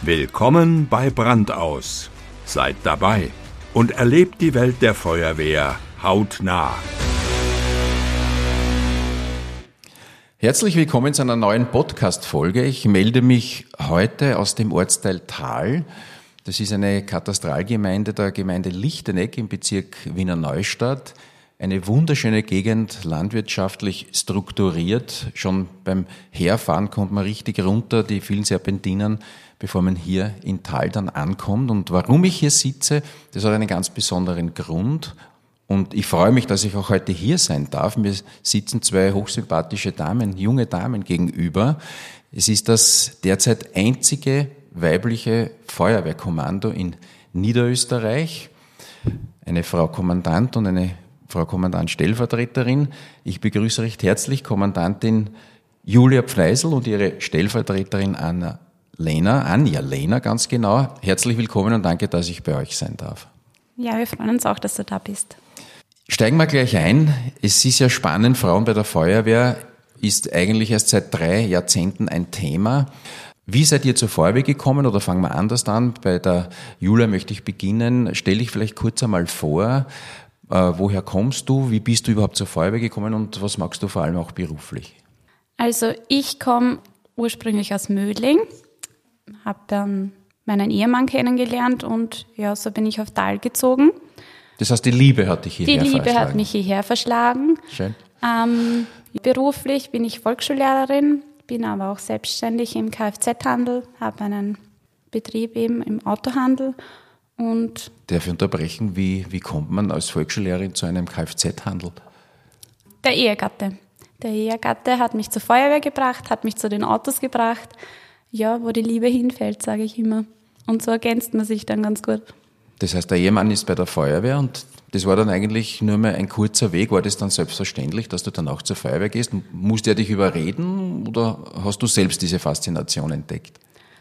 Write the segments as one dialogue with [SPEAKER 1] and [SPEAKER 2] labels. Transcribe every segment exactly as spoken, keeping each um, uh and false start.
[SPEAKER 1] Willkommen bei Brandaus. Seid dabei und erlebt die Welt der Feuerwehr hautnah.
[SPEAKER 2] Herzlich willkommen zu einer neuen Podcast-Folge. Ich melde mich heute aus dem Ortsteil Thal. Das ist eine Katastralgemeinde der Gemeinde Lichteneck im Bezirk Wiener Neustadt. Eine wunderschöne Gegend, landwirtschaftlich strukturiert. Schon beim Herfahren kommt man richtig runter, die vielen Serpentinen, bevor man hier in Thal dann ankommt. Und warum ich hier sitze, das hat einen ganz besonderen Grund. Und ich freue mich, dass ich auch heute hier sein darf. Mir sitzen zwei hochsympathische Damen, junge Damen gegenüber. Es ist das derzeit einzige weibliche Feuerwehrkommando in Niederösterreich. Eine Frau Kommandant und eine Frau Kommandant Stellvertreterin. Ich begrüße recht herzlich Kommandantin Julia Pfleisl und ihre Stellvertreterin Anna Lehner, Anja Lehner ganz genau. Herzlich willkommen und danke, dass ich bei euch sein darf.
[SPEAKER 3] Ja, wir freuen uns auch, dass du da bist.
[SPEAKER 2] Steigen wir gleich ein. Es ist ja spannend, Frauen bei der Feuerwehr ist eigentlich erst seit drei Jahrzehnten ein Thema. Wie seid ihr zur Feuerwehr gekommen oder fangen wir anders an? Bei der Julia möchte ich beginnen. Stell dich vielleicht kurz einmal vor. Äh, woher kommst du? Wie bist du überhaupt zur Feuerwehr gekommen und was magst du vor allem auch beruflich?
[SPEAKER 3] Also ich komme ursprünglich aus Mödling, habe dann meinen Ehemann kennengelernt und ja, so bin ich auf Thal gezogen.
[SPEAKER 2] Das heißt, die Liebe hat dich hierher verschlagen? Die Liebe
[SPEAKER 3] hat mich hierher verschlagen.
[SPEAKER 2] Schön.
[SPEAKER 3] Ähm, beruflich bin ich Volksschullehrerin, bin aber auch selbstständig im Kfz-Handel, habe einen Betrieb eben im Autohandel. Und
[SPEAKER 2] Darf ich unterbrechen, wie, wie kommt man als Volksschullehrerin zu einem Kfz-Handel?
[SPEAKER 3] Der Ehegatte. Der Ehegatte hat mich zur Feuerwehr gebracht, hat mich zu den Autos gebracht. Ja, wo die Liebe hinfällt, sage ich immer. Und so ergänzt man sich dann ganz gut.
[SPEAKER 2] Das heißt, der Ehemann ist bei der Feuerwehr und das war dann eigentlich nur mal ein kurzer Weg. War das dann selbstverständlich, dass du dann auch zur Feuerwehr gehst? Musste er dich überreden oder hast du selbst diese Faszination entdeckt?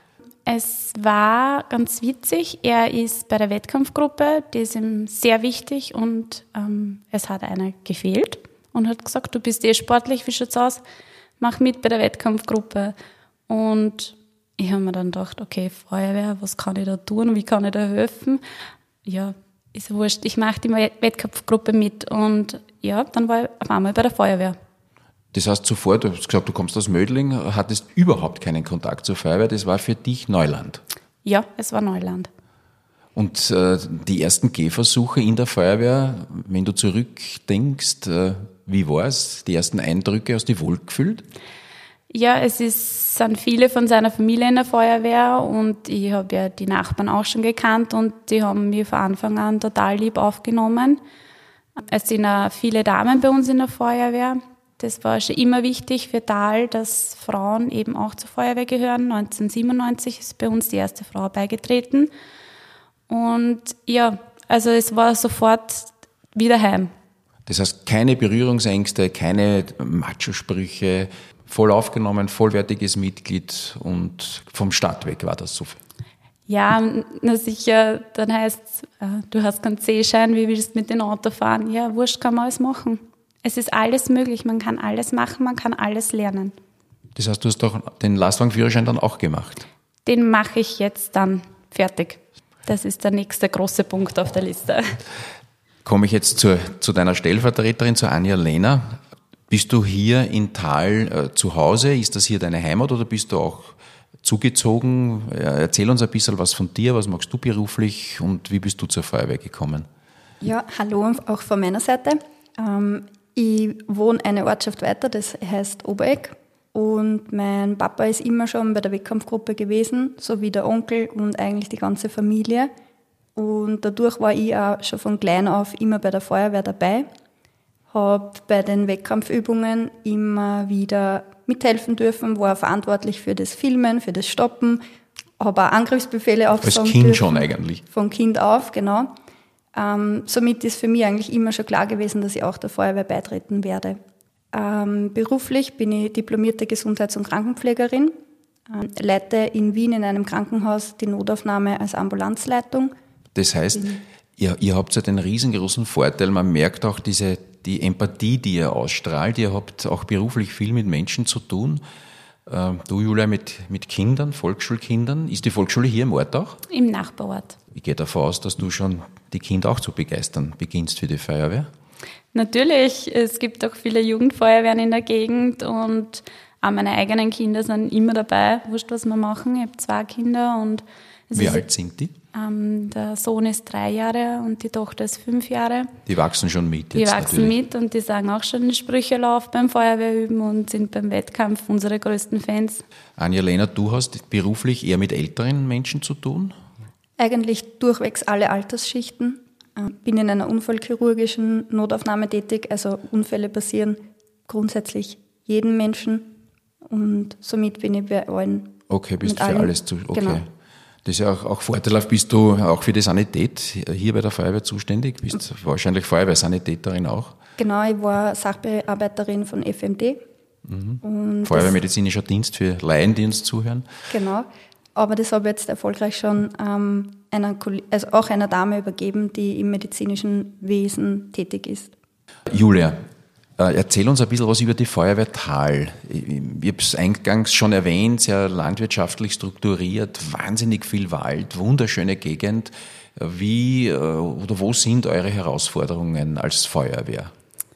[SPEAKER 3] Es war ganz witzig. Er ist bei der Wettkampfgruppe, die ist ihm sehr wichtig und ähm, es hat einer gefehlt und hat gesagt, du bist eh sportlich, wie schaut's aus? Mach mit bei der Wettkampfgruppe. Und ich habe mir dann gedacht, okay, Feuerwehr, was kann ich da tun, wie kann ich da helfen? Ja, ist wurscht, ich mache die Wettkampfgruppe mit und ja, dann war ich auf einmal bei der Feuerwehr.
[SPEAKER 2] Das heißt zuvor, du hast gesagt, du kommst aus Mödling, hattest überhaupt keinen Kontakt zur Feuerwehr, das war für dich Neuland?
[SPEAKER 3] Ja, es war Neuland.
[SPEAKER 2] Und äh, die ersten Gehversuche in der Feuerwehr, wenn du zurückdenkst, äh, wie war es? Die ersten Eindrücke, hast du dich wohlgefühlt?
[SPEAKER 3] Ja, es ist, sind viele von seiner Familie in der Feuerwehr und ich habe ja die Nachbarn auch schon gekannt und die haben mich von Anfang an total lieb aufgenommen. Es sind auch viele Damen bei uns in der Feuerwehr. Das war schon immer wichtig für Thal, dass Frauen eben auch zur Feuerwehr gehören. neunzehnhundertsiebenundneunzig ist bei uns die erste Frau beigetreten. Und ja, also es war sofort wieder heim.
[SPEAKER 2] Das heißt, keine Berührungsängste, keine Macho-Sprüche, voll aufgenommen, vollwertiges Mitglied und vom Start weg war das so viel.
[SPEAKER 3] Ja, na sicher, dann heißt es, du hast keinen C-Schein, wie willst du mit dem Auto fahren? Ja, wurscht, kann man alles machen. Es ist alles möglich, man kann alles machen, man kann alles lernen.
[SPEAKER 2] Das heißt, du hast doch den Lastwagenführerschein dann auch gemacht?
[SPEAKER 3] Den mache ich jetzt dann fertig. Das ist der nächste große Punkt auf der Liste.
[SPEAKER 2] Komme ich jetzt zur, zu deiner Stellvertreterin, zu Anja Lehner. Bist du hier in Thal äh, zu Hause? Ist das hier deine Heimat oder bist du auch zugezogen? Ja, erzähl uns ein bisschen was von dir, was machst du beruflich und wie bist du zur Feuerwehr gekommen?
[SPEAKER 4] Ja, hallo auch von meiner Seite. Ähm, ich wohne eine Ortschaft weiter, das heißt Oberegg. Und mein Papa ist immer schon bei der Wettkampfgruppe gewesen, so wie der Onkel und eigentlich die ganze Familie. Und dadurch war ich auch schon von klein auf immer bei der Feuerwehr dabei. Habe bei den Wettkampfübungen immer wieder mithelfen dürfen, war verantwortlich für das Filmen, für das Stoppen, habe auch Angriffsbefehle aufsagen
[SPEAKER 2] Als Kind
[SPEAKER 4] dürfen.
[SPEAKER 2] schon eigentlich?
[SPEAKER 4] Von Kind auf, genau. Ähm, somit ist für mich eigentlich immer schon klar gewesen, dass ich auch der Feuerwehr beitreten werde. Ähm, beruflich bin ich diplomierte Gesundheits- und Krankenpflegerin, ähm, leite in Wien in einem Krankenhaus die Notaufnahme als Ambulanzleitung.
[SPEAKER 2] Das heißt, ihr, ihr habt ja den riesengroßen Vorteil, man merkt auch diese, die Empathie, die ihr ausstrahlt. Ihr habt auch beruflich viel mit Menschen zu tun. Du, Julia, mit, mit Kindern, Volksschulkindern. Ist die Volksschule hier im Ort auch?
[SPEAKER 3] Im Nachbarort.
[SPEAKER 2] Ich gehe davon aus, dass du schon die Kinder auch zu begeistern beginnst für die Feuerwehr.
[SPEAKER 3] Natürlich, es gibt auch viele Jugendfeuerwehren in der Gegend und auch meine eigenen Kinder sind immer dabei, wurscht was wir machen. Ich habe zwei Kinder und
[SPEAKER 2] wie ist, alt sind die?
[SPEAKER 3] Ähm, der Sohn ist drei Jahre und die Tochter ist fünf Jahre.
[SPEAKER 2] Die wachsen schon mit jetzt
[SPEAKER 3] Die wachsen
[SPEAKER 2] natürlich.
[SPEAKER 3] mit und die sagen auch schon den Sprüchelauf beim Feuerwehrüben und sind beim Wettkampf unsere größten Fans.
[SPEAKER 2] Anja-Lena, du hast beruflich eher mit älteren Menschen zu tun?
[SPEAKER 4] Eigentlich durchwegs alle Altersschichten. Ich bin in einer unfallchirurgischen Notaufnahme tätig, also Unfälle passieren grundsätzlich jedem Menschen und somit bin ich bei allen.
[SPEAKER 2] Okay, bist
[SPEAKER 4] mit
[SPEAKER 2] für
[SPEAKER 4] allen,
[SPEAKER 2] alles zu. Okay.
[SPEAKER 4] Genau.
[SPEAKER 2] Das ist ja auch, auch vorteilhaft. Bist du auch für die Sanität hier bei der Feuerwehr zuständig? Bist wahrscheinlich Feuerwehrsanitäterin auch?
[SPEAKER 4] Genau, ich war Sachbearbeiterin von F M D.
[SPEAKER 2] Mhm.
[SPEAKER 4] Und
[SPEAKER 2] Feuerwehrmedizinischer Dienst für Laien, die uns zuhören.
[SPEAKER 4] Genau, aber das habe ich jetzt erfolgreich schon ähm, einer, also auch einer Dame übergeben, die im medizinischen Wesen tätig ist.
[SPEAKER 2] Julia, erzähl uns ein bisschen was über die Feuerwehr Thal. Ich, ich habe es eingangs schon erwähnt, sehr landwirtschaftlich strukturiert, wahnsinnig viel Wald, wunderschöne Gegend. Wie oder wo sind eure Herausforderungen als Feuerwehr?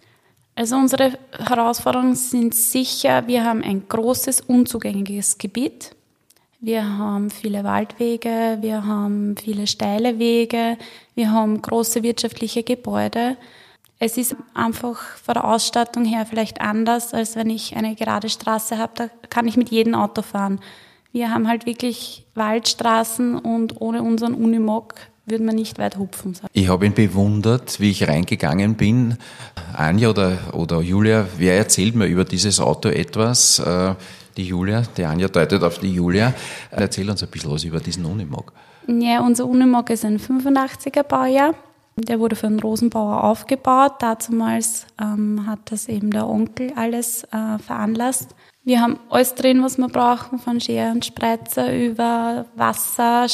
[SPEAKER 3] Also unsere Herausforderungen sind sicher, wir haben ein großes, unzugängliches Gebiet. Wir haben viele Waldwege, wir haben viele steile Wege, wir haben große wirtschaftliche Gebäude. Es ist einfach von der Ausstattung her vielleicht anders, als wenn ich eine gerade Straße habe, da kann ich mit jedem Auto fahren. Wir haben halt wirklich Waldstraßen und ohne unseren Unimog würde man nicht weit hupfen.
[SPEAKER 2] Ich habe ihn bewundert, wie ich reingegangen bin. Anja oder, oder Julia, wer erzählt mir über dieses Auto etwas? Die Julia, die Anja deutet auf die Julia. Erzähl uns ein bisschen was über diesen Unimog.
[SPEAKER 3] Ja, unser Unimog ist ein fünfundachtziger Baujahr. Der wurde von Rosenbauer aufgebaut. Dazumals ähm, hat das eben der Onkel alles äh, veranlasst. Wir haben alles drin, was wir brauchen, von Schere und Spreizer über Wasser,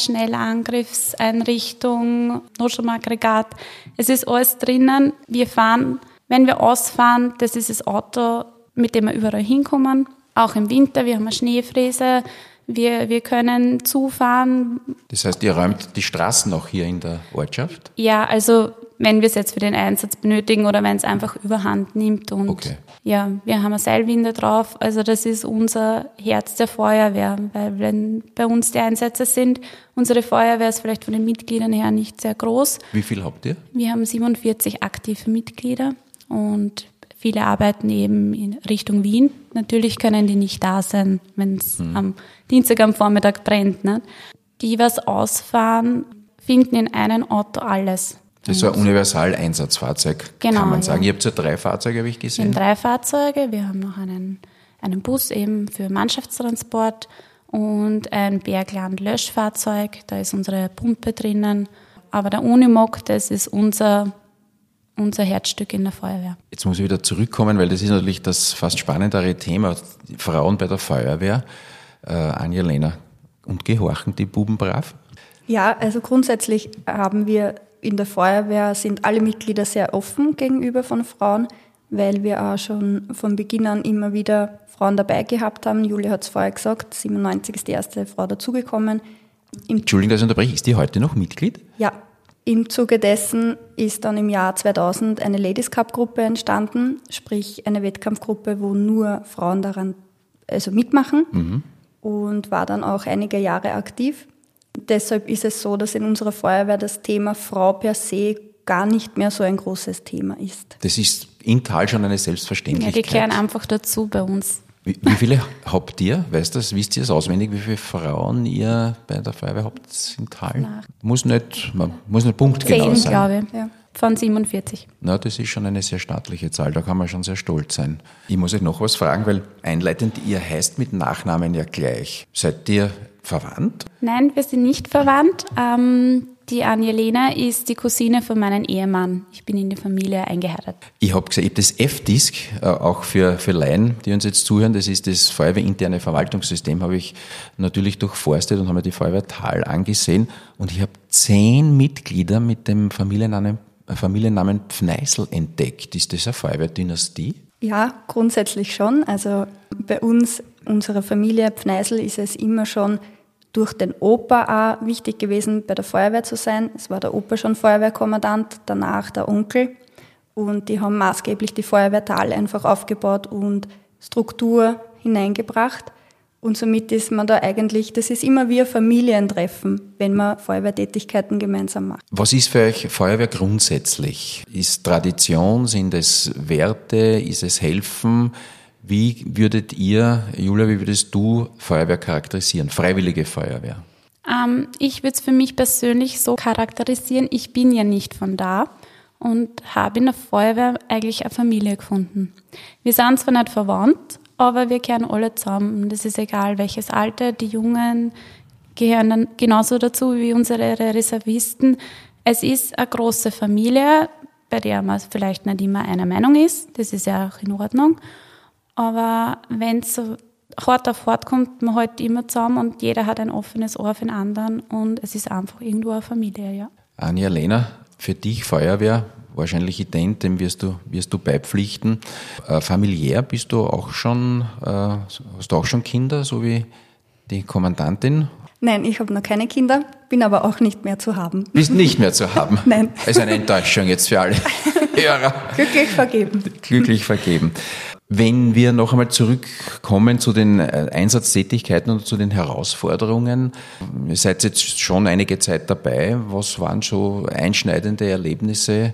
[SPEAKER 3] Schnellangriffseinrichtung, Notstromaggregat. Es ist alles drinnen. Wir fahren, wenn wir ausfahren, das ist das Auto, mit dem wir überall hinkommen. Auch im Winter, wir haben eine Schneefräse. Wir, wir können zufahren.
[SPEAKER 2] Das heißt, ihr räumt die Straßen auch hier in der Ortschaft?
[SPEAKER 3] Ja, also wenn wir es jetzt für den Einsatz benötigen oder wenn es einfach überhand nimmt. Und
[SPEAKER 2] okay.
[SPEAKER 3] Ja, wir haben eine Seilwinde drauf. Also das ist unser Herz der Feuerwehr. Weil wenn bei uns die Einsätze sind, unsere Feuerwehr ist vielleicht von den Mitgliedern her nicht sehr groß.
[SPEAKER 2] Wie viel habt ihr?
[SPEAKER 3] Wir haben siebenundvierzig aktive Mitglieder und viele arbeiten eben in Richtung Wien. Natürlich können die nicht da sein, wenn es hm. am Dienstag am Vormittag brennt. Ne? Die, was ausfahren, finden in einem Auto alles.
[SPEAKER 2] Das ist so ein Universal-Einsatzfahrzeug,
[SPEAKER 3] genau,
[SPEAKER 2] kann man sagen.
[SPEAKER 3] Ja.
[SPEAKER 2] Ihr habt ja drei Fahrzeuge, habe ich gesehen.
[SPEAKER 3] Wir haben drei Fahrzeuge. Wir haben noch einen, einen Bus eben für Mannschaftstransport und ein Bergland-Löschfahrzeug. Da ist unsere Pumpe drinnen. Aber der Unimog, das ist unser unser Herzstück in der Feuerwehr.
[SPEAKER 2] Jetzt muss ich wieder zurückkommen, weil das ist natürlich das fast spannendere Thema. Frauen bei der Feuerwehr. Äh, Anja-Lena, und gehorchen die Buben brav?
[SPEAKER 4] Ja, also grundsätzlich haben wir in der Feuerwehr, sind alle Mitglieder sehr offen gegenüber von Frauen, weil wir auch schon von Beginn an immer wieder Frauen dabei gehabt haben. Julia hat es vorher gesagt, siebenundneunzig ist die erste Frau dazugekommen.
[SPEAKER 2] Entschuldigung, dass ich unterbreche. Ist die heute noch Mitglied?
[SPEAKER 4] Ja. Im Zuge dessen ist dann im Jahr zweitausend eine Ladies Cup Gruppe entstanden, sprich eine Wettkampfgruppe, wo nur Frauen daran also mitmachen mhm. und war dann auch einige Jahre aktiv. Deshalb ist es so, dass in unserer Feuerwehr das Thema Frau per se gar nicht mehr so ein großes Thema ist.
[SPEAKER 2] Das ist in Thal schon eine Selbstverständlichkeit.
[SPEAKER 3] Ja, die gehören einfach dazu bei uns.
[SPEAKER 2] Wie, wie viele habt ihr? Weißt du, wisst ihr es auswendig, wie viele Frauen ihr bei der Feuerwehr habt in Thal? Nein. Muss nicht, man muss nicht punktgenau sein.
[SPEAKER 3] glaube ich, ja. Von siebenundvierzig.
[SPEAKER 2] Na, das ist schon eine sehr stattliche Zahl, da kann man schon sehr stolz sein. Ich muss euch noch was fragen, weil einleitend, ihr heißt mit Nachnamen ja gleich. Seid ihr verwandt?
[SPEAKER 3] Nein, wir sind nicht verwandt. Ähm, die Anja-Lena ist die Cousine von meinem Ehemann. Ich bin in die Familie eingeheiratet.
[SPEAKER 2] Ich habe gesagt, ich habe das F-Disk, äh, auch für, für Laien, die uns jetzt zuhören, das ist das Feuerwehrinterne Verwaltungssystem, habe ich natürlich durchforstet und habe mir die Feuerwehr Thal angesehen. Und ich habe zehn Mitglieder mit dem Familiennamen, äh, Familiennamen Pfneisel entdeckt. Ist das eine Feuerwehrdynastie?
[SPEAKER 4] Ja, grundsätzlich schon. Also bei uns unserer Familie Pfneisel ist es immer schon durch den Opa auch wichtig gewesen, bei der Feuerwehr zu sein. Es war der Opa schon Feuerwehrkommandant, danach der Onkel. Und die haben maßgeblich die Feuerwehr Thal einfach aufgebaut und Struktur hineingebracht. Und somit ist man da eigentlich, das ist immer wie ein Familientreffen, wenn man Feuerwehrtätigkeiten gemeinsam macht.
[SPEAKER 2] Was ist für euch Feuerwehr grundsätzlich? Ist Tradition, sind es Werte, ist es Helfen? Wie würdet ihr, Julia, wie würdest du Feuerwehr charakterisieren, Freiwillige Feuerwehr?
[SPEAKER 3] Ähm, ich würde es für mich persönlich so charakterisieren, ich bin ja nicht von da und habe in der Feuerwehr eigentlich eine Familie gefunden. Wir sind zwar nicht verwandt, aber wir gehören alle zusammen. Und es ist egal, welches Alter. Die Jungen gehören dann genauso dazu wie unsere Reservisten. Es ist eine große Familie, bei der man vielleicht nicht immer einer Meinung ist. Das ist ja auch in Ordnung. Aber wenn es so hart auf hart kommt, man halt immer zusammen und jeder hat ein offenes Ohr für den anderen. Und es ist einfach irgendwo eine Familie, ja.
[SPEAKER 2] Anja, Lena, für dich Feuerwehr, wahrscheinlich ident, dem wirst du, wirst du beipflichten. Äh, familiär bist du auch schon, äh, hast du auch schon Kinder, so wie die Kommandantin?
[SPEAKER 4] Nein, ich habe noch keine Kinder, bin aber auch nicht mehr zu haben.
[SPEAKER 2] Bist nicht mehr zu haben?
[SPEAKER 4] Nein.
[SPEAKER 2] Also eine Enttäuschung jetzt für alle Hörer.
[SPEAKER 4] Glücklich vergeben.
[SPEAKER 2] Glücklich vergeben. Wenn wir noch einmal zurückkommen zu den Einsatztätigkeiten und zu den Herausforderungen, ihr seid jetzt schon einige Zeit dabei. Was waren so einschneidende Erlebnisse,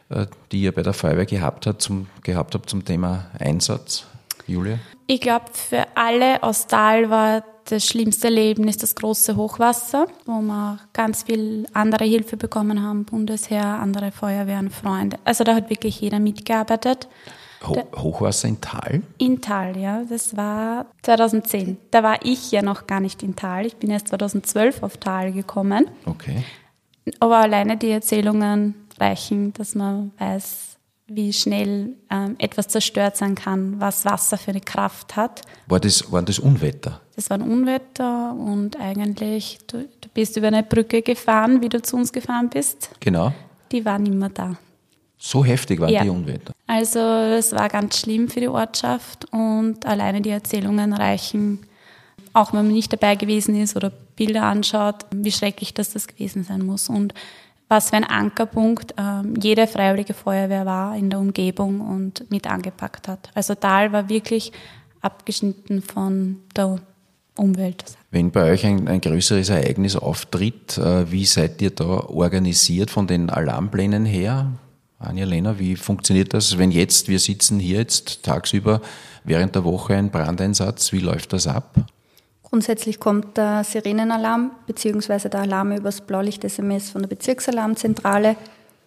[SPEAKER 2] die ihr bei der Feuerwehr gehabt habt zum, gehabt habt zum Thema Einsatz? Julia?
[SPEAKER 3] Ich glaube, für alle aus Thal war das schlimmste Erlebnis das große Hochwasser, wo wir ganz viel andere Hilfe bekommen haben, Bundesheer, andere Feuerwehren, Freunde. Also da hat wirklich jeder mitgearbeitet.
[SPEAKER 2] Ho- Hochwasser in Thal?
[SPEAKER 3] In Thal, ja. Das war zweitausendzehn. Da war ich ja noch gar nicht in Thal. Ich bin erst zweitausendzwölf auf Thal gekommen.
[SPEAKER 2] Okay.
[SPEAKER 3] Aber alleine die Erzählungen reichen, dass man weiß, wie schnell ähm, etwas zerstört sein kann, was Wasser für eine Kraft hat.
[SPEAKER 2] War das, waren das Unwetter?
[SPEAKER 3] Das war ein Unwetter und eigentlich, du, du bist über eine Brücke gefahren, wie du zu uns gefahren bist.
[SPEAKER 2] Genau.
[SPEAKER 3] Die waren immer da.
[SPEAKER 2] So heftig waren
[SPEAKER 3] Ja.
[SPEAKER 2] die Unwetter?
[SPEAKER 3] Also es war ganz schlimm für die Ortschaft und alleine die Erzählungen reichen, auch wenn man nicht dabei gewesen ist oder Bilder anschaut, wie schrecklich das, das gewesen sein muss. Und was für ein Ankerpunkt ähm, jede freiwillige Feuerwehr war in der Umgebung und mit angepackt hat. Also Thal war wirklich abgeschnitten von der Umwelt.
[SPEAKER 2] Wenn bei euch ein, ein größeres Ereignis auftritt, äh, wie seid ihr da organisiert von den Alarmplänen her? Anja, Lena, wie funktioniert das, wenn jetzt, wir sitzen hier jetzt tagsüber während der Woche ein Brandeinsatz, wie läuft das ab?
[SPEAKER 4] Grundsätzlich kommt der Sirenenalarm bzw. der Alarm übers Blaulicht-S M S von der Bezirksalarmzentrale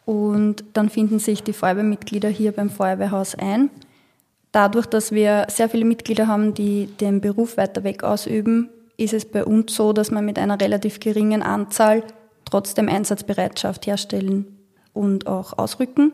[SPEAKER 4] und dann finden sich die Feuerwehrmitglieder hier beim Feuerwehrhaus ein. Dadurch, dass wir sehr viele Mitglieder haben, die den Beruf weiter weg ausüben, ist es bei uns so, dass wir mit einer relativ geringen Anzahl trotzdem Einsatzbereitschaft herstellen und auch ausrücken.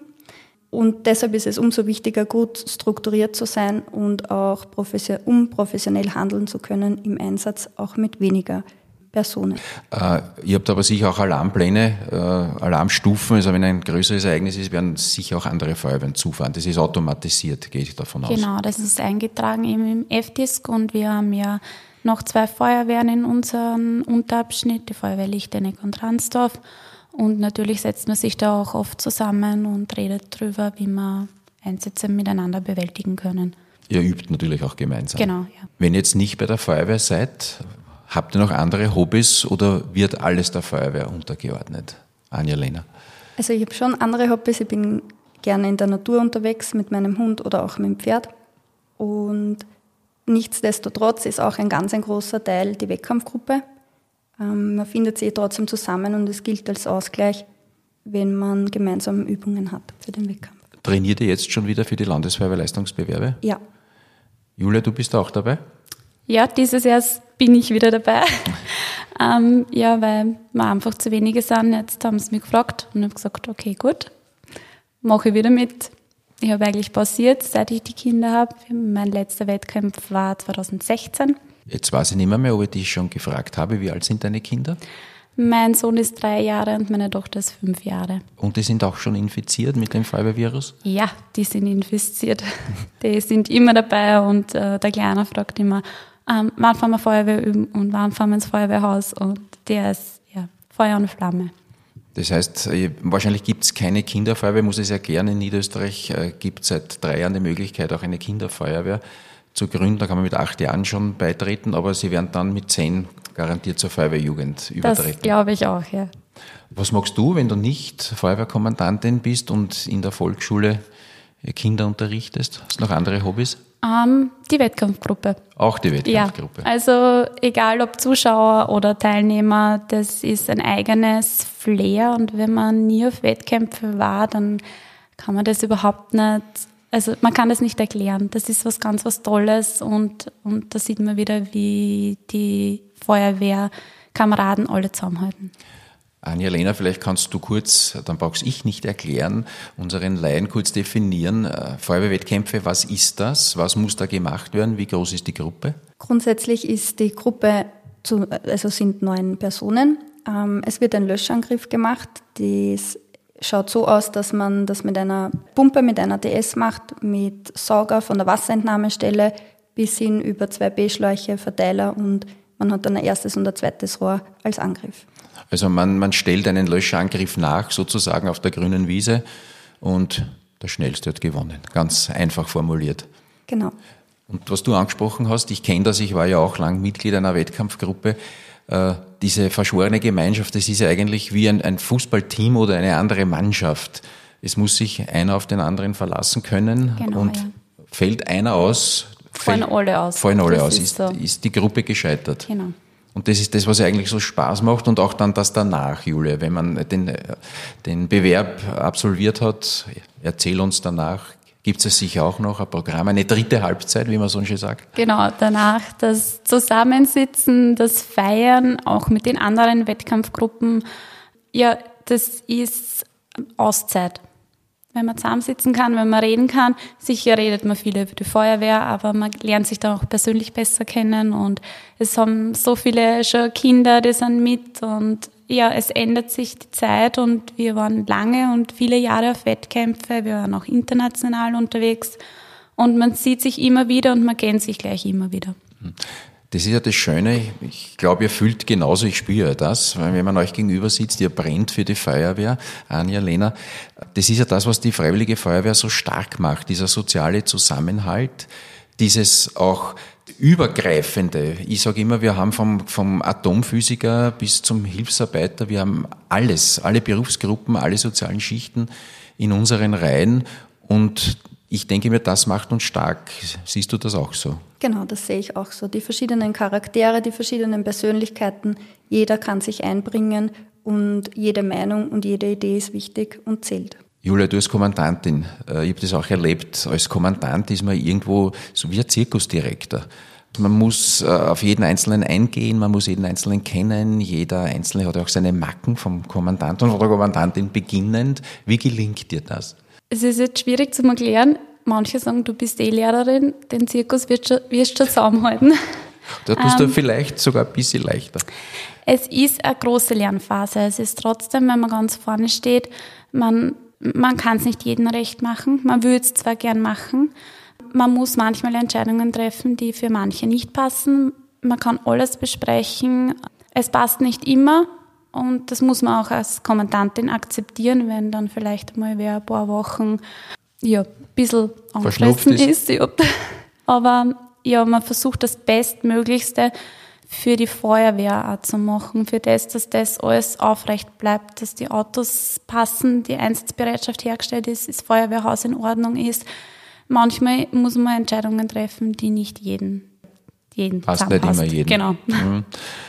[SPEAKER 4] Und deshalb ist es umso wichtiger, gut strukturiert zu sein und auch profession- um professionell handeln zu können im Einsatz, auch mit weniger Personen.
[SPEAKER 2] Äh, ihr habt aber sicher auch Alarmpläne, äh, Alarmstufen. Also wenn ein größeres Ereignis ist, werden sicher auch andere Feuerwehren zufahren. Das ist automatisiert, gehe ich davon aus.
[SPEAKER 3] Genau, das ist eingetragen eben im F D I S K und wir haben ja noch zwei Feuerwehren in unserem Unterabschnitt, die Feuerwehr Lichteneck und Ransdorf. Und natürlich setzt man sich da auch oft zusammen und redet drüber, wie man Einsätze miteinander bewältigen können.
[SPEAKER 2] Ihr übt natürlich auch gemeinsam.
[SPEAKER 3] Genau, ja.
[SPEAKER 2] Wenn ihr jetzt nicht bei der Feuerwehr seid, habt ihr noch andere Hobbys oder wird alles der Feuerwehr untergeordnet? Anja, Lena.
[SPEAKER 4] Also ich habe schon andere Hobbys. Ich bin gerne in der Natur unterwegs mit meinem Hund oder auch mit dem Pferd. Und nichtsdestotrotz ist auch ein ganz ein großer Teil die Wettkampfgruppe. Man findet sie trotzdem zusammen und es gilt als Ausgleich, wenn man gemeinsam Übungen hat für den Wettkampf.
[SPEAKER 2] Trainiert ihr jetzt schon wieder für die Landesfeuerwehrleistungsbewerbe?
[SPEAKER 4] Ja.
[SPEAKER 2] Julia, du bist auch dabei?
[SPEAKER 3] Ja, dieses Jahr bin ich wieder dabei. ähm, ja, weil wir einfach zu wenige sind. Jetzt haben sie mich gefragt und ich habe gesagt, okay, gut, mache ich wieder mit. Ich habe eigentlich pausiert, seit ich die Kinder habe. Mein letzter Wettkampf war zweitausendsechzehn.
[SPEAKER 2] Jetzt weiß ich nicht mehr, mehr, ob ich dich schon gefragt habe, wie alt sind deine Kinder?
[SPEAKER 3] Mein Sohn ist drei Jahre und meine Tochter ist fünf Jahre.
[SPEAKER 2] Und die sind auch schon infiziert mit dem Feuerwehrvirus?
[SPEAKER 3] Ja, die sind infiziert. Die sind immer dabei und äh, der Kleine fragt immer, ähm, wann fahren wir Feuerwehr üben und wann fahren wir ins Feuerwehrhaus. Und der ist ja Feuer und Flamme.
[SPEAKER 2] Das heißt, wahrscheinlich gibt es keine Kinderfeuerwehr, muss ich es erklären. In Niederösterreich gibt es seit drei Jahren die Möglichkeit, auch eine Kinderfeuerwehr zu gründen. Da kann man mit acht Jahren schon beitreten, aber sie werden dann mit zehn garantiert zur Feuerwehrjugend übertreten.
[SPEAKER 3] Das glaube ich auch, ja.
[SPEAKER 2] Was magst du, wenn du nicht Feuerwehrkommandantin bist und in der Volksschule Kinder unterrichtest? Hast du noch andere Hobbys?
[SPEAKER 3] Um, die Wettkampfgruppe.
[SPEAKER 2] Auch die Wettkampfgruppe?
[SPEAKER 3] Ja, also egal ob Zuschauer oder Teilnehmer, das ist ein eigenes Flair und wenn man nie auf Wettkämpfe war, dann kann man das überhaupt nicht, also man kann das nicht erklären. Das ist was ganz was Tolles und, und da sieht man wieder, wie die Feuerwehrkameraden alle zusammenhalten.
[SPEAKER 2] Anja-Lena, vielleicht kannst du kurz, dann brauch's ich nicht erklären, unseren Laien kurz definieren. Feuerwehrwettkämpfe, was ist das? Was muss da gemacht werden? Wie groß ist die Gruppe?
[SPEAKER 4] Grundsätzlich ist die Gruppe, zu, also sind neun Personen. Es wird ein Löschangriff gemacht. Das schaut so aus, dass man das mit einer Pumpe, mit einer D S macht, mit Sauger von der Wasserentnahmestelle bis hin über zwei B-Schläuche, Verteiler und man hat dann ein erstes und ein zweites Rohr als Angriff.
[SPEAKER 2] Also man, man stellt einen Löschangriff nach, sozusagen auf der grünen Wiese und der Schnellste hat gewonnen. Ganz einfach formuliert.
[SPEAKER 4] Genau.
[SPEAKER 2] Und was du angesprochen hast, ich kenne das, ich war ja auch lang Mitglied einer Wettkampfgruppe, äh, diese verschworene Gemeinschaft, das ist ja eigentlich wie ein, ein Fußballteam oder eine andere Mannschaft. Es muss sich einer auf den anderen verlassen können
[SPEAKER 3] Genau,
[SPEAKER 2] und
[SPEAKER 3] ja.
[SPEAKER 2] fällt einer aus,
[SPEAKER 3] Fallen
[SPEAKER 2] fällt,
[SPEAKER 3] alle aus.
[SPEAKER 2] fallen alle
[SPEAKER 3] Das
[SPEAKER 2] aus,
[SPEAKER 3] ist
[SPEAKER 2] ist,
[SPEAKER 3] so.
[SPEAKER 2] ist die Gruppe gescheitert.
[SPEAKER 3] Genau.
[SPEAKER 2] Und das ist das, was eigentlich so Spaß macht und auch dann das danach, Julia, wenn man den, den Bewerb absolviert hat, erzähl uns danach, gibt es sicher auch noch ein Programm, eine dritte Halbzeit, wie man so schön sagt?
[SPEAKER 3] Genau, danach das Zusammensitzen, das Feiern, auch mit den anderen Wettkampfgruppen, ja, das ist Auszeit. Wenn man zusammensitzen kann, wenn man reden kann. Sicher redet man viel über die Feuerwehr, aber man lernt sich dann auch persönlich besser kennen und es haben so viele schon Kinder, die sind mit und ja, es ändert sich die Zeit und wir waren lange und viele Jahre auf Wettkämpfe, wir waren auch international unterwegs und man sieht sich immer wieder und man kennt sich gleich immer wieder.
[SPEAKER 2] Das ist ja das Schöne, ich glaube, ihr fühlt genauso, ich spüre ja das, weil wenn man euch gegenüber sitzt, ihr brennt für die Feuerwehr, Anja-Lena, das ist ja das, was die Freiwillige Feuerwehr so stark macht, dieser soziale Zusammenhalt, dieses auch Übergreifende. Ich sage immer, wir haben vom, vom Atomphysiker bis zum Hilfsarbeiter, wir haben alles, alle Berufsgruppen, alle sozialen Schichten in unseren Reihen und ich denke mir, das macht uns stark. Siehst du das auch so?
[SPEAKER 4] Genau, das sehe ich auch so. Die verschiedenen Charaktere, die verschiedenen Persönlichkeiten, jeder kann sich einbringen und jede Meinung und jede Idee ist wichtig und zählt.
[SPEAKER 2] Julia, du als Kommandantin, ich habe das auch erlebt, als Kommandant ist man irgendwo so wie ein Zirkusdirektor. Man muss auf jeden Einzelnen eingehen, man muss jeden Einzelnen kennen, jeder Einzelne hat auch seine Macken vom Kommandant und von der Kommandantin beginnend. Wie gelingt dir das?
[SPEAKER 3] Es ist jetzt schwierig zu erklären. Manche sagen, du bist eh Lehrerin, den Zirkus wirst du wirst schon zusammenhalten.
[SPEAKER 2] Da tust
[SPEAKER 3] ähm,
[SPEAKER 2] du vielleicht sogar ein bisschen leichter.
[SPEAKER 3] Es ist eine große Lernphase. Es ist trotzdem, wenn man ganz vorne steht, man, man kann es nicht jedem recht machen. Man würde es zwar gern machen. Man muss manchmal Entscheidungen treffen, die für manche nicht passen. Man kann alles besprechen. Es passt nicht immer. Und das muss man auch als Kommandantin akzeptieren, wenn dann vielleicht mal wer ein paar Wochen ja, ein bisschen angefressen ist. ist. Ja. Aber ja, man versucht das Bestmöglichste für die Feuerwehr auch zu machen, für das, dass das alles aufrecht bleibt, dass die Autos passen, die Einsatzbereitschaft hergestellt ist, das Feuerwehrhaus in Ordnung ist. Manchmal muss man Entscheidungen treffen, die nicht jeden, jeden
[SPEAKER 2] passt nicht immer jeden.
[SPEAKER 3] Genau.
[SPEAKER 2] Mhm.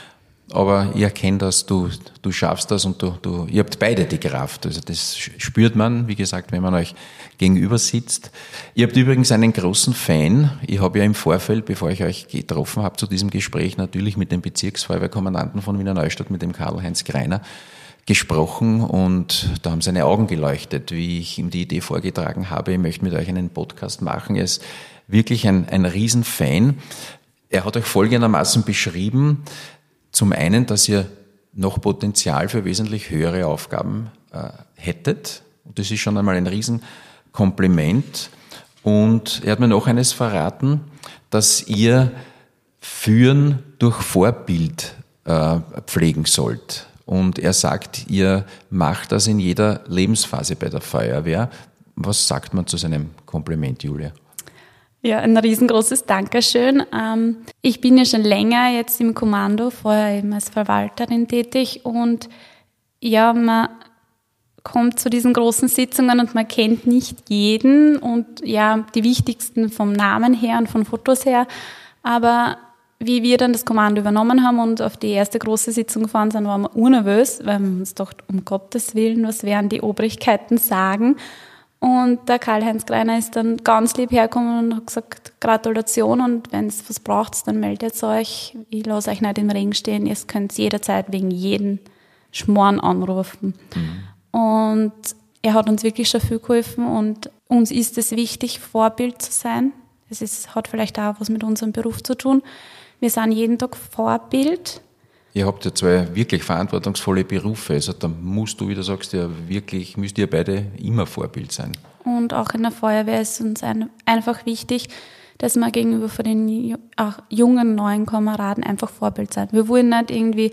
[SPEAKER 2] Aber ich erkenne das, du, du schaffst das und du, du, ihr habt beide die Kraft. Also das spürt man, wie gesagt, wenn man euch gegenüber sitzt. Ihr habt übrigens einen großen Fan. Ich habe ja im Vorfeld, bevor ich euch getroffen habe zu diesem Gespräch, natürlich mit dem Bezirksfeuerwehrkommandanten von Wiener Neustadt, mit dem Karl-Heinz Greiner, gesprochen und da haben seine Augen geleuchtet, wie ich ihm die Idee vorgetragen habe, ich möchte mit euch einen Podcast machen. Er ist wirklich ein, ein Riesenfan. Er hat euch folgendermaßen beschrieben, zum einen, dass ihr noch Potenzial für wesentlich höhere Aufgaben äh, hättet. Und das ist schon einmal ein Riesenkompliment. Und er hat mir noch eines verraten, dass ihr Führen durch Vorbild äh, pflegen sollt. Und er sagt, ihr macht das in jeder Lebensphase bei der Feuerwehr. Was sagt man zu seinem Kompliment, Julia?
[SPEAKER 3] Ja, ein riesengroßes Dankeschön. Ähm, ich bin ja schon länger jetzt im Kommando, vorher eben als Verwalterin tätig und ja, man kommt zu diesen großen Sitzungen und man kennt nicht jeden und ja, die wichtigsten vom Namen her und von Fotos her, aber wie wir dann das Kommando übernommen haben und auf die erste große Sitzung gefahren sind, waren wir urnervös, weil wir uns dachten, um Gottes Willen, was werden die Obrigkeiten sagen? Und der Karl-Heinz Greiner ist dann ganz lieb hergekommen und hat gesagt, Gratulation und wenn es was braucht, dann meldet euch. Ich lasse euch nicht im Regen stehen, ihr könnt jederzeit wegen jeden Schmoren anrufen. Mhm. Und er hat uns wirklich schon viel geholfen und uns ist es wichtig, Vorbild zu sein. Es ist, hat vielleicht auch was mit unserem Beruf zu tun. Wir sind jeden Tag Vorbild.
[SPEAKER 2] Ihr habt ja zwei wirklich verantwortungsvolle Berufe, also da musst du, wie du sagst, ja wirklich, müsst ihr beide immer Vorbild sein.
[SPEAKER 3] Und auch in der Feuerwehr ist uns ein, einfach wichtig, dass wir gegenüber von den auch jungen, neuen Kameraden einfach Vorbild sein. Wir wollen nicht irgendwie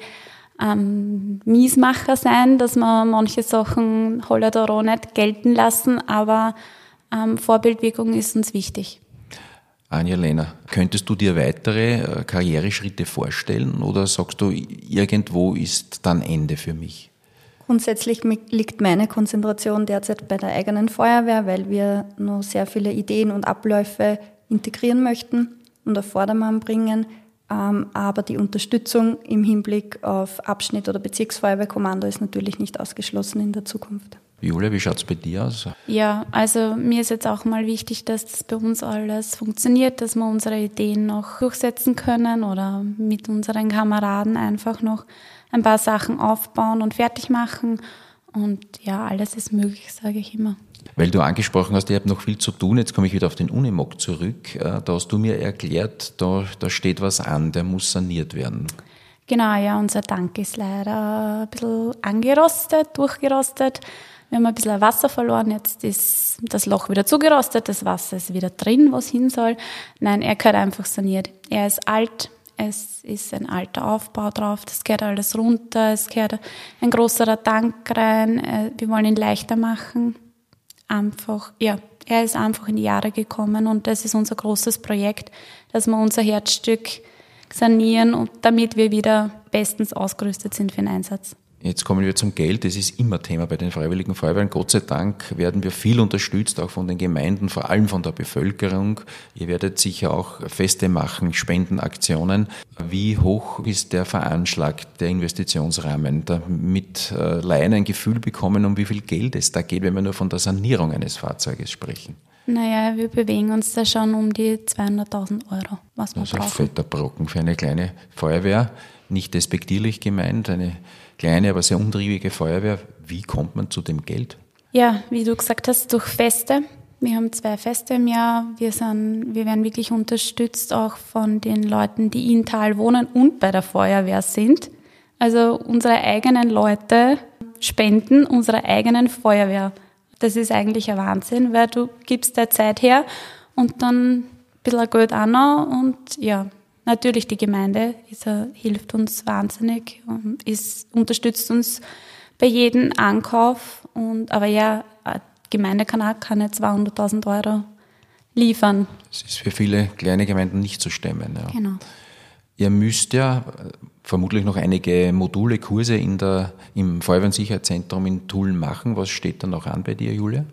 [SPEAKER 3] ähm, Miesmacher sein, dass wir manche Sachen holla da auch nicht gelten lassen, aber ähm, Vorbildwirkung ist uns wichtig.
[SPEAKER 2] Anja-Lena, könntest du dir weitere Karriereschritte vorstellen oder sagst du, irgendwo ist dann Ende für mich?
[SPEAKER 4] Grundsätzlich liegt meine Konzentration derzeit bei der eigenen Feuerwehr, weil wir noch sehr viele Ideen und Abläufe integrieren möchten und auf Vordermann bringen. Aber die Unterstützung im Hinblick auf Abschnitt- oder Bezirksfeuerwehrkommando ist natürlich nicht ausgeschlossen in der Zukunft.
[SPEAKER 2] Julia, wie schaut es bei dir aus?
[SPEAKER 3] Ja, also mir ist jetzt auch mal wichtig, dass das bei uns alles funktioniert, dass wir unsere Ideen noch durchsetzen können oder mit unseren Kameraden einfach noch ein paar Sachen aufbauen und fertig machen. Und ja, alles ist möglich, sage ich immer.
[SPEAKER 2] Weil du angesprochen hast, ihr habt noch viel zu tun. Jetzt komme ich wieder auf den Unimog zurück. Da hast du mir erklärt, da, da steht was an, der muss saniert werden.
[SPEAKER 3] Genau, ja, unser Tank ist leider ein bisschen angerostet, durchgerostet. Wir haben ein bisschen Wasser verloren, jetzt ist das Loch wieder zugerostet, das Wasser ist wieder drin, wo es hin soll. Nein, er gehört einfach saniert. Er ist alt, es ist ein alter Aufbau drauf, das gehört alles runter, es gehört ein größerer Tank rein, wir wollen ihn leichter machen. Einfach, ja, er ist einfach in die Jahre gekommen und das ist unser großes Projekt, dass wir unser Herzstück sanieren und damit wir wieder bestens ausgerüstet sind für den Einsatz.
[SPEAKER 2] Jetzt kommen wir zum Geld. Das ist immer Thema bei den Freiwilligen Feuerwehren. Gott sei Dank werden wir viel unterstützt, auch von den Gemeinden, vor allem von der Bevölkerung. Ihr werdet sicher auch Feste machen, Spendenaktionen. Wie hoch ist der veranschlagt, der Investitionsrahmen, damit äh, Laien ein Gefühl bekommen, um wie viel Geld es da geht, wenn wir nur von der Sanierung eines Fahrzeuges sprechen?
[SPEAKER 3] Naja, wir bewegen uns da schon um die zweihunderttausend Euro, was wir
[SPEAKER 2] also
[SPEAKER 3] brauchen.
[SPEAKER 2] Also ein fetter Brocken für eine kleine Feuerwehr, nicht despektierlich gemeint, eine kleine, aber sehr umtriebige Feuerwehr. Wie kommt man zu dem Geld?
[SPEAKER 3] Ja, wie du gesagt hast, durch Feste. Wir haben zwei Feste im Jahr. Wir sind, wir werden wirklich unterstützt auch von den Leuten, die in Tal wohnen und bei der Feuerwehr sind. Also unsere eigenen Leute spenden unserer eigenen Feuerwehr. Das ist eigentlich ein Wahnsinn, weil du gibst der Zeit her und dann ein bisschen Geld auch noch und ja, natürlich die Gemeinde ist, hilft uns wahnsinnig, ist, unterstützt uns bei jedem Ankauf. Und, aber ja, die Gemeinde kann auch keine zweihunderttausend Euro liefern.
[SPEAKER 2] Das ist für viele kleine Gemeinden nicht zu stemmen. Ja.
[SPEAKER 3] Genau.
[SPEAKER 2] Ihr müsst ja vermutlich noch einige Module, Kurse in der, im Feuerwehr- und Sicherheitszentrum in Tulln machen. Was steht da noch an bei dir, Julia?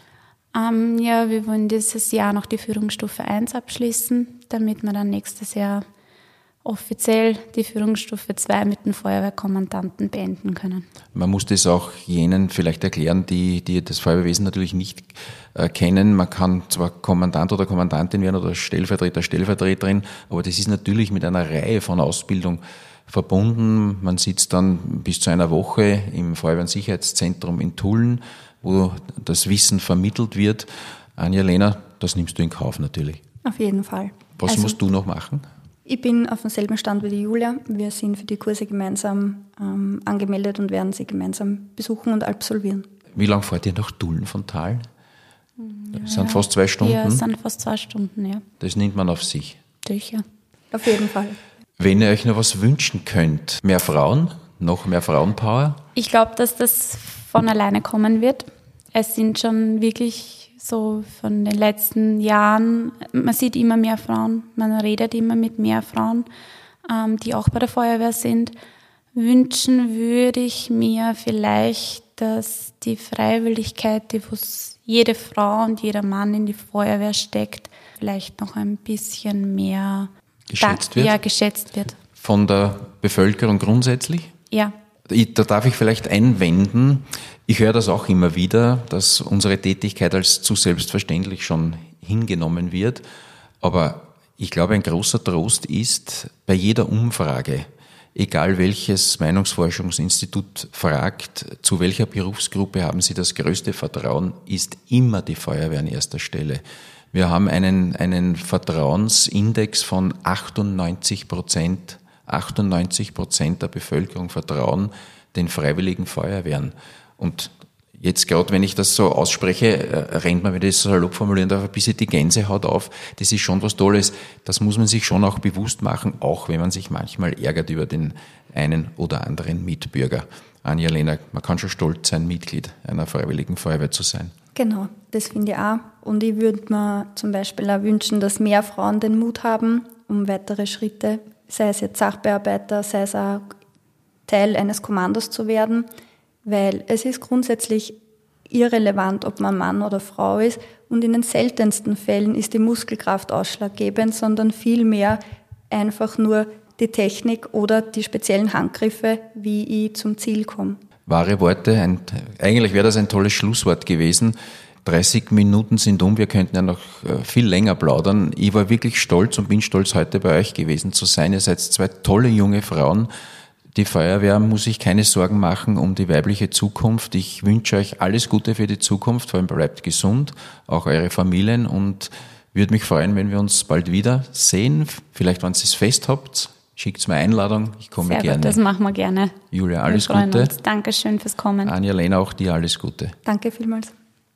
[SPEAKER 3] Ähm, ja, wir wollen dieses Jahr noch die Führungsstufe eins abschließen, damit wir dann nächstes Jahr offiziell die Führungsstufe zwei mit den Feuerwehrkommandanten beenden können. Man
[SPEAKER 2] muss das auch jenen vielleicht erklären, die, die das Feuerwehrwesen natürlich nicht äh, kennen. Man kann zwar Kommandant oder Kommandantin werden oder Stellvertreter, Stellvertreterin, aber das ist natürlich mit einer Reihe von Ausbildung verbunden. Man sitzt dann bis zu einer Woche im Feuerwehr- und Sicherheitszentrum in Tulln, wo das Wissen vermittelt wird. Anja-Lena, das nimmst du in Kauf natürlich.
[SPEAKER 4] Auf jeden Fall.
[SPEAKER 2] Was also, musst du noch machen?
[SPEAKER 4] Ich bin auf demselben Stand wie die Julia. Wir sind für die Kurse gemeinsam ähm, angemeldet und werden sie gemeinsam besuchen und absolvieren.
[SPEAKER 2] Wie lange fahrt ihr nach Tulln von Tal? Das sind fast zwei Stunden?
[SPEAKER 3] Ja, das sind fast zwei Stunden, ja.
[SPEAKER 2] Das nimmt man auf sich?
[SPEAKER 3] Sicher.
[SPEAKER 4] Auf jeden Fall.
[SPEAKER 2] Wenn ihr euch noch was wünschen könnt, mehr Frauen, noch mehr Frauenpower?
[SPEAKER 3] Ich glaube, dass das von alleine kommen wird. Es sind schon wirklich so von den letzten Jahren, man sieht immer mehr Frauen, man redet immer mit mehr Frauen, ähm, die auch bei der Feuerwehr sind. Wünschen würde ich mir vielleicht, dass die Freiwilligkeit, die jede Frau und jeder Mann in die Feuerwehr steckt, vielleicht noch ein bisschen mehr
[SPEAKER 2] geschätzt
[SPEAKER 3] da,
[SPEAKER 2] wird?
[SPEAKER 3] Ja, geschätzt wird.
[SPEAKER 2] Von der Bevölkerung grundsätzlich?
[SPEAKER 3] Ja.
[SPEAKER 2] Da darf ich vielleicht einwenden, ich höre das auch immer wieder, dass unsere Tätigkeit als zu selbstverständlich schon hingenommen wird. Aber ich glaube, ein großer Trost ist, bei jeder Umfrage, egal welches Meinungsforschungsinstitut fragt, zu welcher Berufsgruppe haben Sie das größte Vertrauen, ist immer die Feuerwehr an erster Stelle. Wir haben einen, einen Vertrauensindex von achtundneunzig Prozent. achtundneunzig Prozent der Bevölkerung vertrauen den freiwilligen Feuerwehren. Und jetzt gerade, wenn ich das so ausspreche, rennt man, wenn ich das so salopp formulieren darf, ein bisschen die Gänsehaut auf. Das ist schon was Tolles. Das muss man sich schon auch bewusst machen, auch wenn man sich manchmal ärgert über den einen oder anderen Mitbürger. Anja-Lena, man kann schon stolz sein, Mitglied einer freiwilligen Feuerwehr zu sein.
[SPEAKER 4] Genau, das finde ich auch. Und ich würde mir zum Beispiel auch wünschen, dass mehr Frauen den Mut haben, um weitere Schritte, sei es jetzt Sachbearbeiter, sei es auch Teil eines Kommandos zu werden, weil es ist grundsätzlich irrelevant, ob man Mann oder Frau ist, und in den seltensten Fällen ist die Muskelkraft ausschlaggebend, sondern vielmehr einfach nur die Technik oder die speziellen Handgriffe, wie ich zum Ziel komme.
[SPEAKER 2] Wahre Worte, ein, eigentlich wäre das ein tolles Schlusswort gewesen. dreißig Minuten sind um, wir könnten ja noch viel länger plaudern. Ich war wirklich stolz und bin stolz, heute bei euch gewesen zu sein. Ihr seid zwei tolle junge Frauen. Die Feuerwehr muss sich keine Sorgen machen um die weibliche Zukunft. Ich wünsche euch alles Gute für die Zukunft, vor allem bleibt gesund, auch eure Familien, und würde mich freuen, wenn wir uns bald wieder sehen. Vielleicht, wenn ihr es fest habt, schickt mir eine Einladung, ich komme
[SPEAKER 3] Sehr
[SPEAKER 2] gerne.
[SPEAKER 3] Gut, das machen wir gerne.
[SPEAKER 2] Julia, alles
[SPEAKER 3] wir freuen
[SPEAKER 2] Gute.
[SPEAKER 3] Uns. Dankeschön fürs Kommen.
[SPEAKER 2] Anja-Lena, auch dir alles Gute.
[SPEAKER 4] Danke vielmals.